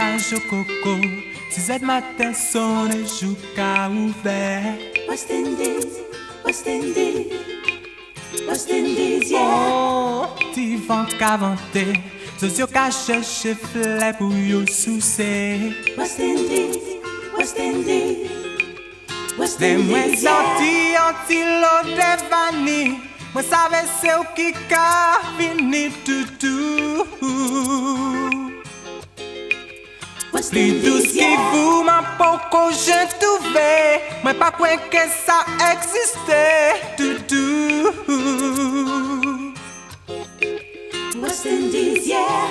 plage au coco. 6 heures matin, son les joues qu'a ouvert. West Indies, West Indies, West Indies, yeah. Oh, ti vent qu'a vanté. Zozio qu'a cherché flè pour yo soucé. West Indies, West Indies, West Les moins Indies, yeah. sortis anti-l'eau de vanille. Moi savais c'est où qui qu'a fini tout. West Plus douce Indies, qui yeah. vous m'a poko j'ai trouvé. Moi pas quoi que ça existait tout. West Indies, yeah.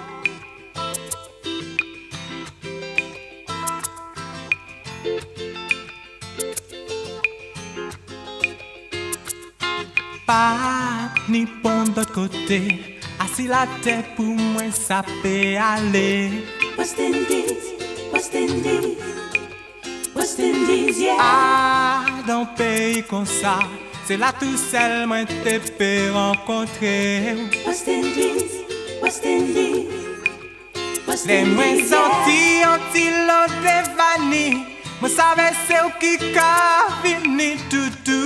Pas ni bon d'autre côté. Assis la tête pour moi ça peut aller. West Indies, West Indies, West Indies, yeah. Ah, dans pays comme ça, c'est là tout seul moi te peux rencontrer. West Indies, West Indies, West Les moins Indies, yeah. sortis anti-l'eau de vanille. Moi savais c'est où qui qu'a fini tout.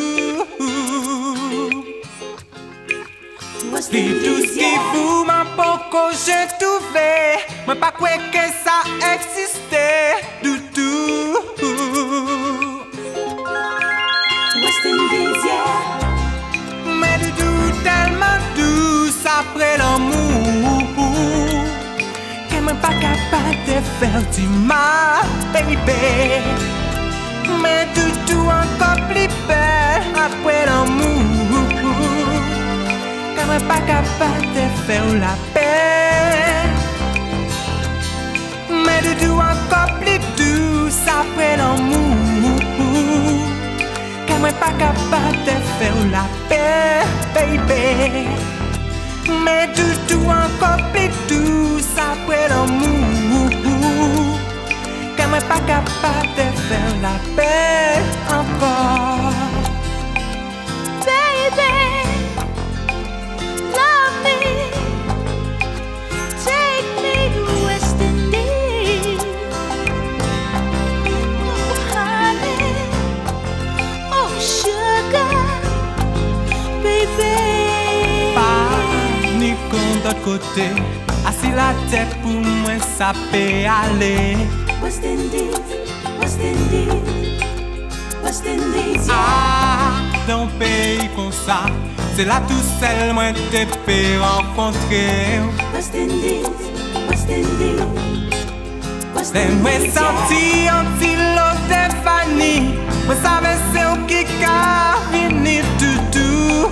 West Plus douce Indies, qui yeah. vous m'a poko j'ai trouvé. Moi pas quoi que ça existait tout. West Indies, yeah. Mais du tout tellement douce après l'amour que moi pas capable de faire du mal, baby. Mais du tout encore plus belle après l'amour que moi pas capable de faire la paix. Mais du tout encore plus douce après l'amour que moi pas capable de faire la paix, baby. Mais du tout encore plus douce après l'amour que moi pas capable de faire la paix encore. Baby, love me, take me to West Indies. Oh, honey, oh, sugar, baby. Pas ni con d'autre côté. Assis la tête pour moi ça peut aller. West Indies, West Indies, West Indies, yeah. Ah, dans pays comme ça, c'est là tout seul moi te peux rencontrer. West Indies, West Indies, West Les moins Indies, yeah. sortis anti-l'eau de vanille. Moi savais c'est où qui qu'a fini tout.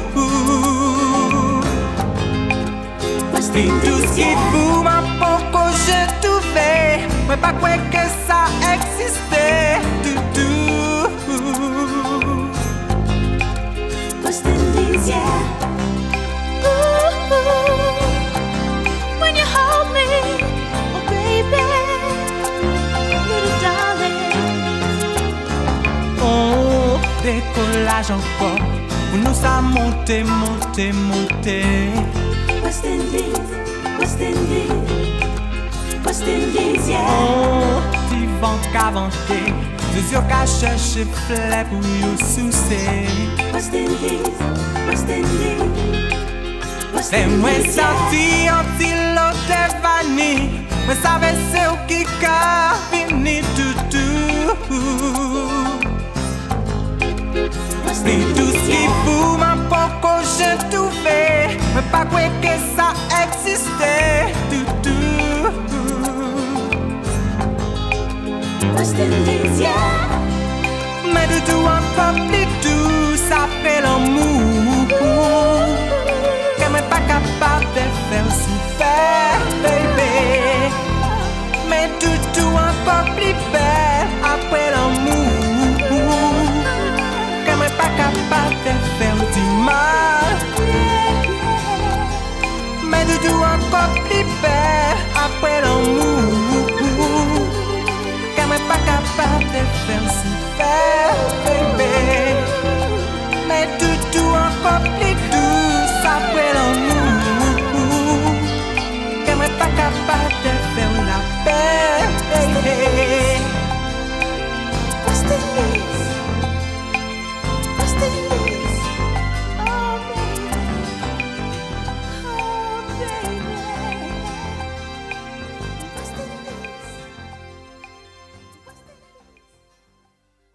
West Plus douce Indies, qui yeah. vous m'a poko j'ai trouvé. Moi pas quoi que ça existait tout. West Indies, yeah. Ooh, when you hold me, oh baby, little darling. Oh, décollage encore. Pour nous ça monter. West Indies, West Indies, West Indies, yeah. Oh, ti vent qu'a vanté. Deux yeux qu'a cherché flè pour yo soucé. West Indies, West Indies, West Les moins Indies, yeah. sortis anti-l'eau de vanille. Moi savais c'est où qui qu'a fini tout. West Plus douce Indies, qui yeah. vous m'a poko j'ai trouvé. Mais pas quoi que ça existait tout. West Indies, yeah. Mais de tout encore plus